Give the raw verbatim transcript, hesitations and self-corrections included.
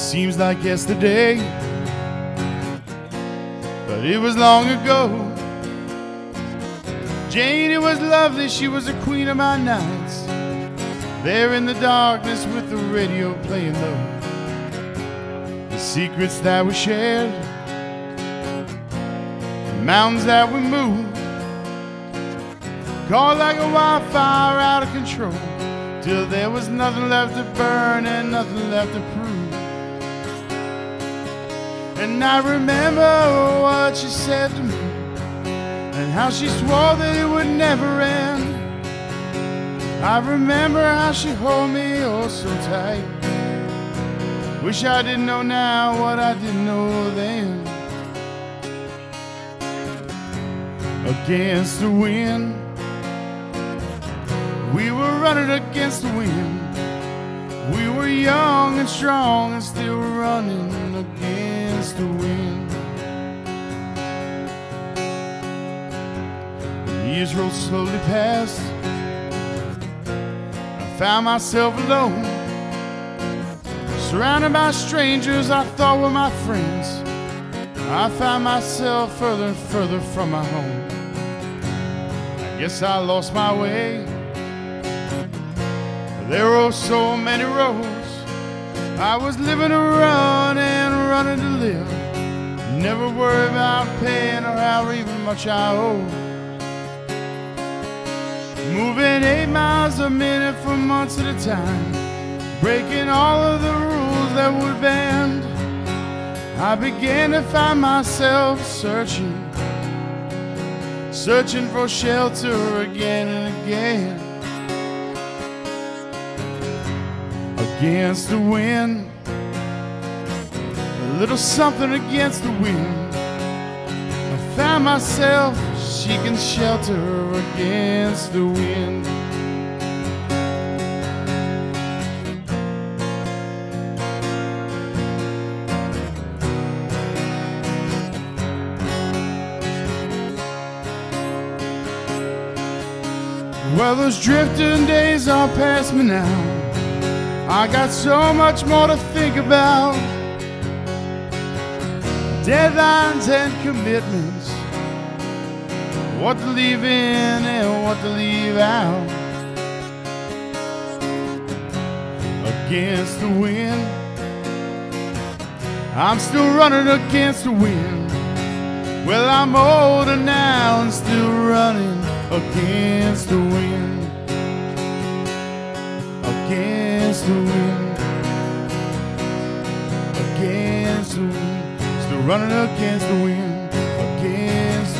seems like yesterday, but it was long ago. Jane, it was lovely, she was the queen of my nights, there in the darkness with the radio playing low. The secrets that we shared, the mountains that we moved, caught like a wildfire out of control, till there was nothing left to burn and nothing left to prove. And I remember what she said to me, and how she swore that it would never end. I remember how she held me oh so tight. Wish I didn't know now what I didn't know then. Against the wind, we were running against the wind. We were young and strong and still running against the wind. The years rolled slowly past. I found myself alone, surrounded by strangers I thought were my friends. I found myself further and further from my home. I guess I lost my way. There were so many roads. I was living to run and running to live. Never worry about paying or how even much I owe. Moving eight miles a minute for months at a time, breaking all of the rules that would bend. I began to find myself searching, searching for shelter again and again. Against the wind, a little something against the wind. I found myself seeking shelter against the wind. Well, those drifting days are past me now. I got so much more to think about. Deadlines and commitments, what to leave in and what to leave out. Against the wind, I'm still running against the wind. Well, I'm older now and still running against the wind. Against the wind, against the wind, still running against the wind, against